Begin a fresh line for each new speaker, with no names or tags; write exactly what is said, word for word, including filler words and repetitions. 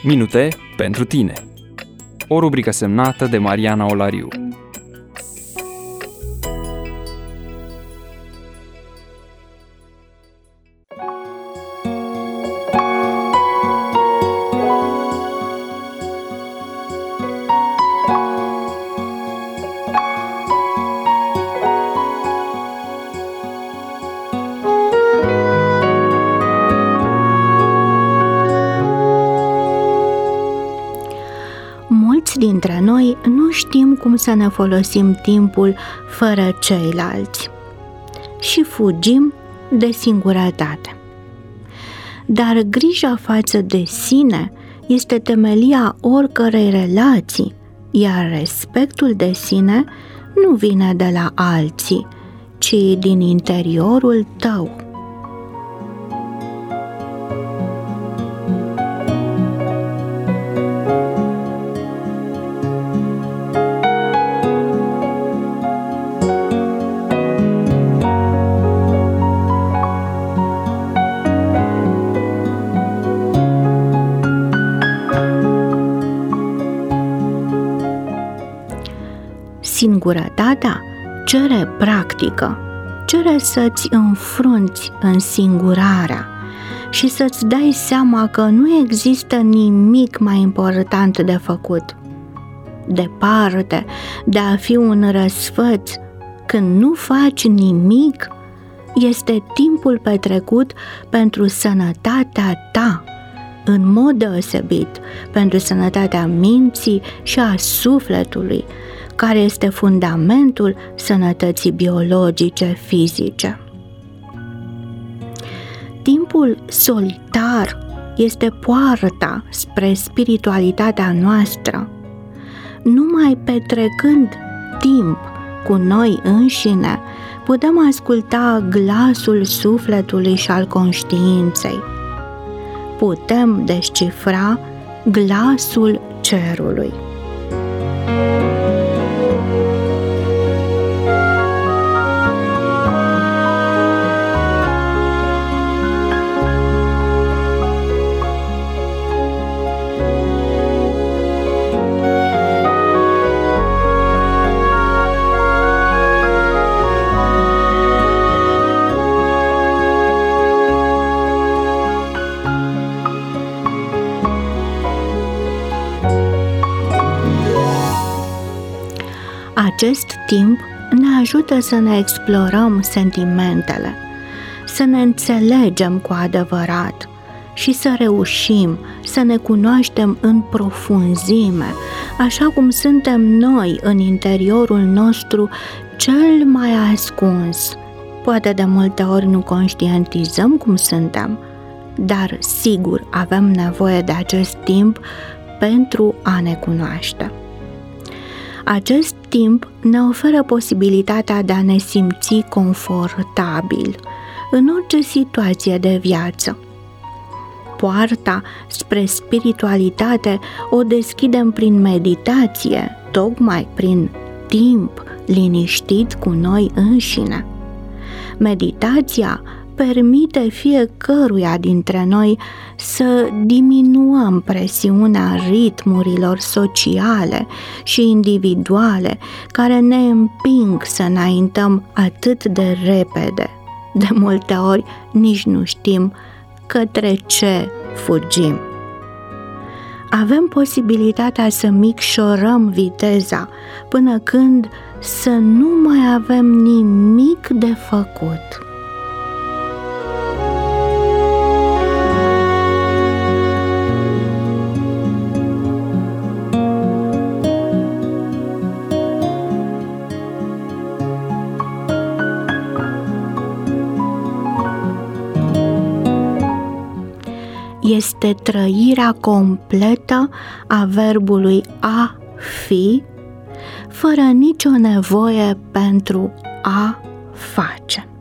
Minute pentru tine. O rubrică semnată de Mariana Olariu.
Mulți dintre noi nu știm cum să ne folosim timpul fără ceilalți și fugim de singurătate. Dar grija față de sine este temelia oricărei relații, iar respectul de sine nu vine de la alții, ci din interiorul tău. Singurătatea cere practică, cere să-ți înfrunți însingurarea și să-ți dai seama că nu există nimic mai important de făcut. Departe de a fi un răsfăț, când nu faci nimic, este timpul petrecut pentru sănătatea ta, în mod deosebit pentru sănătatea minții și a sufletului, care este fundamentul sănătății biologice, fizice. Timpul solitar este poarta spre spiritualitatea noastră. Numai petrecând timp cu noi înșine, putem asculta glasul sufletului și al conștiinței. Putem descifra glasul cerului. Acest timp ne ajută să ne explorăm sentimentele, să ne înțelegem cu adevărat și să reușim să ne cunoaștem în profunzime, așa cum suntem noi în interiorul nostru cel mai ascuns. Poate de multe ori nu conștientizăm cum suntem, dar sigur avem nevoie de acest timp pentru a ne cunoaște. Acest timp ne oferă posibilitatea de a ne simți confortabil în orice situație de viață. Poarta spre spiritualitate o deschidem prin meditație, tocmai prin timp liniștit cu noi înșine. Meditația permite fiecăruia dintre noi să diminuăm presiunea ritmurilor sociale și individuale care ne împing să înaintăm atât de repede. De multe ori nici nu știm către ce fugim. Avem posibilitatea să micșorăm viteza până când să nu mai avem nimic de făcut. Este trăirea completă a verbului a fi, fără nicio nevoie pentru a face.